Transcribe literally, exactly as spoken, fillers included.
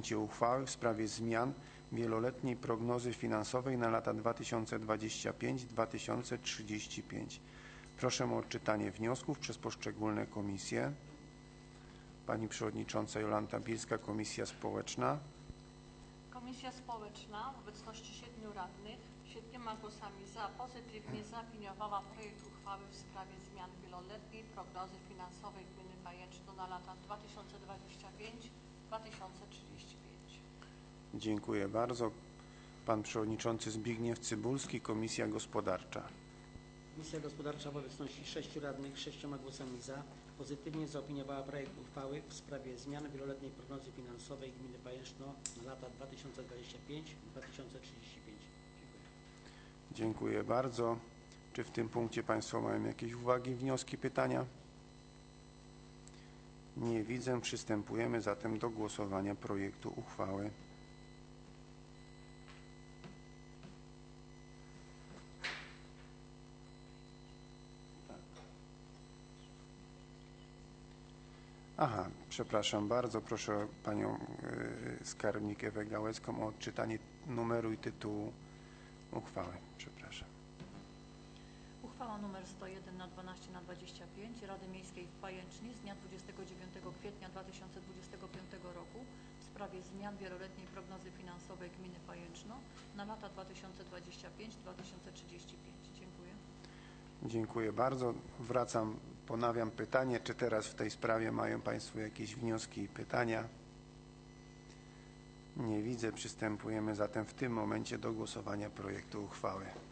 punkcie uchwały w sprawie zmian wieloletniej prognozy finansowej na lata dwa tysiące dwudziesty piąty do dwa tysiące trzydziestego piątego. Proszę o odczytanie wniosków przez poszczególne komisje. Pani Przewodnicząca Jolanta Bielska, Komisja Społeczna. Komisja Społeczna w obecności siedmiu radnych siedmioma głosami za pozytywnie zaopiniowała projekt uchwały w sprawie zmian wieloletniej prognozy finansowej gminy Pajęczno na lata dwa tysiące dwudziesty piąty do dwa tysiące trzydziestego piątego. Dziękuję bardzo. Pan Przewodniczący Zbigniew Cybulski, Komisja Gospodarcza. Komisja Gospodarcza w obecności sześciu radnych sześcioma głosami za pozytywnie zaopiniowała projekt uchwały w sprawie zmian wieloletniej prognozy finansowej gminy Pajęczno na lata dwa tysiące dwudziesty piąty do dwa tysiące trzydziestego piątego. Dziękuję. Dziękuję bardzo. Czy w tym punkcie Państwo mają jakieś uwagi, wnioski, pytania? Nie widzę. Przystępujemy zatem do głosowania projektu uchwały. Aha, przepraszam bardzo. Proszę Panią y, skarbnik Ewę Gałecką o odczytanie numeru i tytułu uchwały. Przepraszam. Uchwała nr sto jeden na dwanaście na dwadzieścia pięć Rady Miejskiej w Pajęcznie z dnia dwudziestego dziewiątego kwietnia dwa tysiące dwudziestego piątego roku w sprawie zmian wieloletniej prognozy finansowej gminy Pajęczno na lata dwa tysiące dwudziesty piąty do dwa tysiące trzydziestego piątego. Dziękuję. Dziękuję bardzo. Wracam, ponawiam pytanie, czy teraz w tej sprawie mają Państwo jakieś wnioski i pytania? Nie widzę. Przystępujemy zatem w tym momencie do głosowania projektu uchwały.